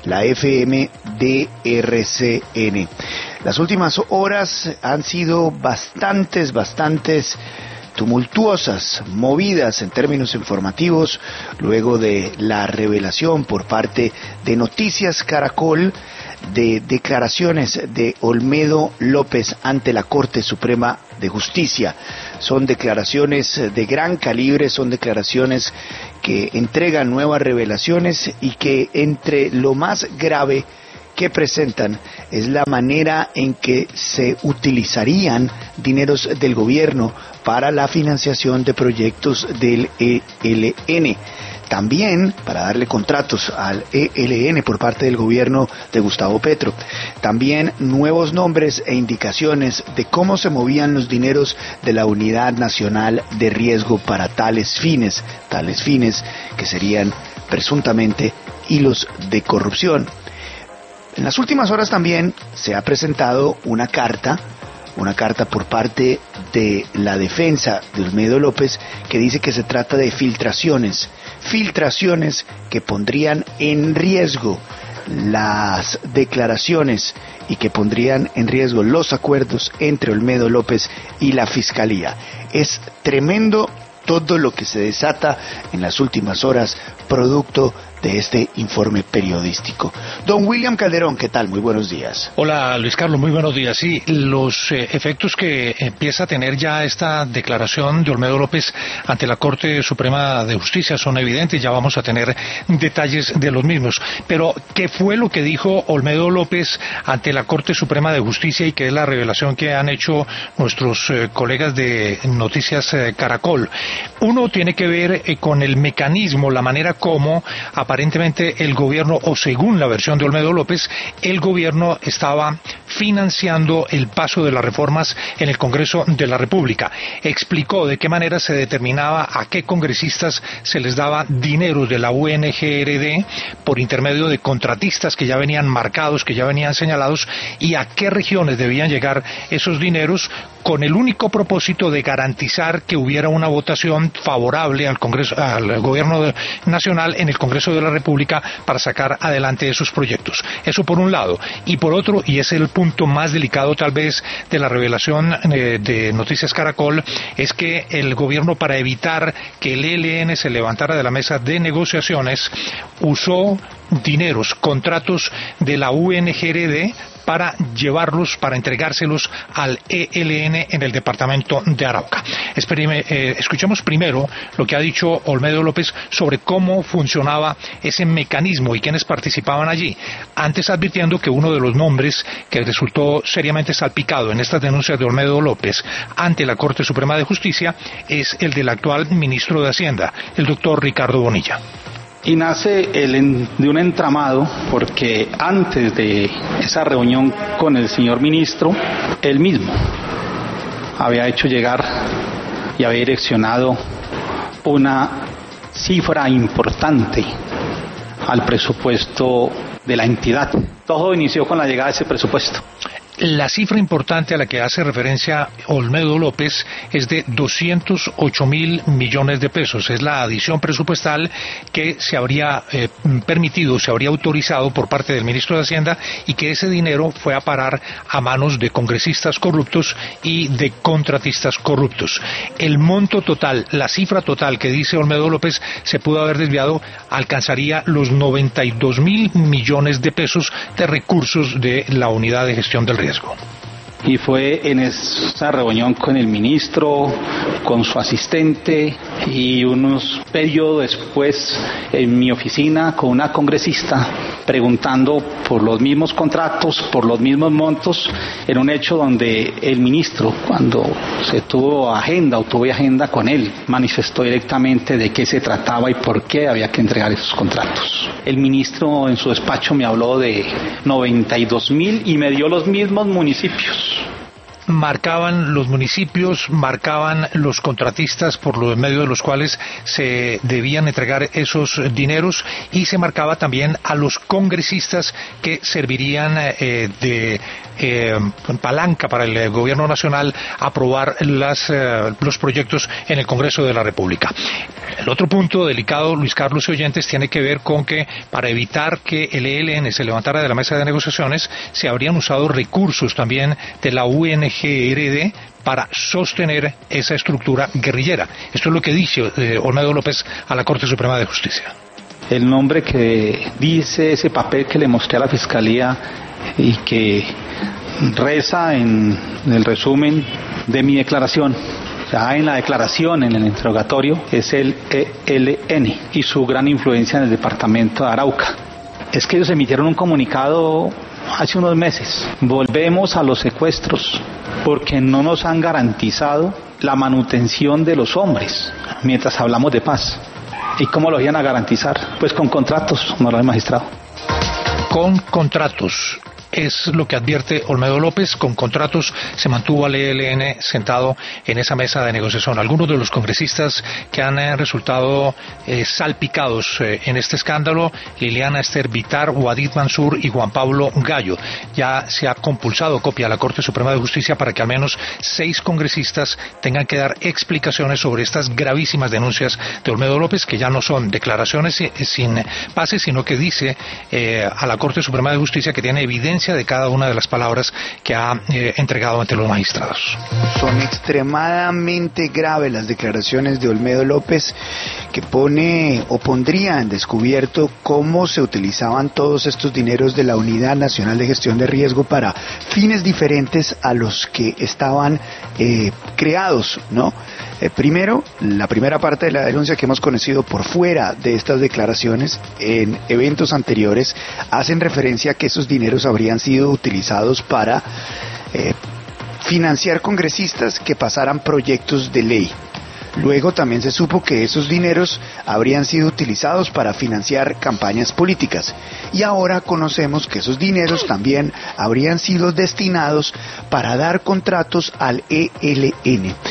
la FMDRCN. Las últimas horas han sido bastantes tumultuosas, movidas en términos informativos, luego de la revelación por parte de Noticias Caracol de declaraciones de Olmedo López ante la Corte Suprema de Justicia. Son declaraciones de gran calibre, son declaraciones que entregan nuevas revelaciones y que entre lo más grave que presentan es la manera en que se utilizarían dineros del gobierno para la financiación de proyectos del ELN. También para darle contratos al ELN por parte del gobierno de Gustavo Petro. También nuevos nombres e indicaciones de cómo se movían los dineros de la Unidad Nacional de Riesgo para tales fines que serían presuntamente hilos de corrupción. En las últimas horas también se ha presentado una carta por parte de la defensa de Olmedo López que dice que se trata de filtraciones que pondrían en riesgo las declaraciones y que pondrían en riesgo los acuerdos entre Olmedo López y la Fiscalía. Es tremendo todo lo que se desata en las últimas horas producto de este informe periodístico. Don William Calderón, ¿qué tal? Muy buenos días. Hola Luis Carlos, muy buenos días. Sí, los efectos que empieza a tener ya esta declaración de Olmedo López ante la Corte Suprema de Justicia son evidentes, ya vamos a tener detalles de los mismos. Pero, ¿qué fue lo que dijo Olmedo López ante la Corte Suprema de Justicia y qué es la revelación que han hecho nuestros colegas de Noticias Caracol? Uno tiene que ver con el mecanismo, la manera como aparentemente el gobierno, o según la versión de Olmedo López, el gobierno estaba financiando el paso de las reformas en el Congreso de la República. Explicó de qué manera se determinaba a qué congresistas se les daba dinero de la UNGRD por intermedio de contratistas que ya venían marcados, que ya venían señalados, y a qué regiones debían llegar esos dineros, con el único propósito de garantizar que hubiera una votación favorable al Congreso, al gobierno nacional en el Congreso de la República para sacar adelante esos proyectos. Eso por un lado. Y por otro, y es el punto más delicado tal vez de la revelación de Noticias Caracol, es que el gobierno, para evitar que el ELN se levantara de la mesa de negociaciones, usó dineros, contratos de la UNGRD para llevarlos, para entregárselos al ELN en el departamento de Arauca. Escuchemos primero lo que ha dicho Olmedo López sobre cómo funcionaba ese mecanismo y quiénes participaban allí, antes advirtiendo que uno de los nombres que resultó seriamente salpicado en estas denuncias de Olmedo López ante la Corte Suprema de Justicia es el del actual ministro de Hacienda, el doctor Ricardo Bonilla. Y nace de un entramado porque antes de esa reunión con el señor ministro, él mismo había hecho llegar y había direccionado una cifra importante al presupuesto de la entidad. Todo inició con la llegada de ese presupuesto. La cifra importante a la que hace referencia Olmedo López es de 208.000 millones de pesos. Es la adición presupuestal que se habría permitido, se habría autorizado por parte del ministro de Hacienda, y que ese dinero fue a parar a manos de congresistas corruptos y de contratistas corruptos. El monto total, la cifra total que dice Olmedo López se pudo haber desviado, alcanzaría los 92.000 millones de pesos de recursos de la Unidad de Gestión del Riesgo. Y fue en esa reunión con el ministro, con su asistente, y unos periodos después en mi oficina con una congresista preguntando por los mismos contratos, por los mismos montos, en un hecho donde el ministro, cuando se tuvo agenda o tuve agenda con él, manifestó directamente de qué se trataba y por qué había que entregar esos contratos. El ministro en su despacho me habló de 92.000 y me dio los mismos municipios. marcaban los municipios, marcaban los contratistas por medio de los cuales se debían entregar esos dineros, y se marcaba también a los congresistas que servirían de palanca para el gobierno nacional aprobar los proyectos en el Congreso de la República. El otro punto delicado, Luis Carlos y oyentes, tiene que ver con que para evitar que el ELN se levantara de la mesa de negociaciones, se habrían usado recursos también de la UNGRD para sostener esa estructura guerrillera. Esto es lo que dice Olmedo López a la Corte Suprema de Justicia. El nombre que dice ese papel que le mostré a la Fiscalía y que reza en el resumen de mi declaración, en la declaración, en el interrogatorio, es el ELN y su gran influencia en el departamento de Arauca. Es que ellos emitieron un comunicado hace unos meses. Volvemos a los secuestros porque no nos han garantizado la manutención de los hombres mientras hablamos de paz. ¿Y cómo lo iban a garantizar? Pues con contratos, honorable magistrado. Con contratos. Es lo que advierte Olmedo López. Con contratos se mantuvo al ELN sentado en esa mesa de negociación. Algunos de los congresistas que han resultado salpicados en este escándalo: Liliana Esther Vitar, Wadid Mansur y Juan Pablo Gallo. Ya se ha compulsado copia a la Corte Suprema de Justicia para que al menos 6 congresistas tengan que dar explicaciones sobre estas gravísimas denuncias de Olmedo López, que ya no son declaraciones sin base, sino que dice a la Corte Suprema de Justicia que tiene evidencia de cada una de las palabras que ha entregado ante los magistrados. Son extremadamente graves las declaraciones de Olmedo López, que pone o pondría en descubierto cómo se utilizaban todos estos dineros de la Unidad Nacional de Gestión de Riesgo para fines diferentes a los que estaban creados, ¿no? Primero, la primera parte de la denuncia que hemos conocido por fuera de estas declaraciones en eventos anteriores hacen referencia a que esos dineros habrían sido utilizados para financiar congresistas que pasaran proyectos de ley. Luego también se supo que esos dineros habrían sido utilizados para financiar campañas políticas. Y ahora conocemos que esos dineros también habrían sido destinados para dar contratos al ELN.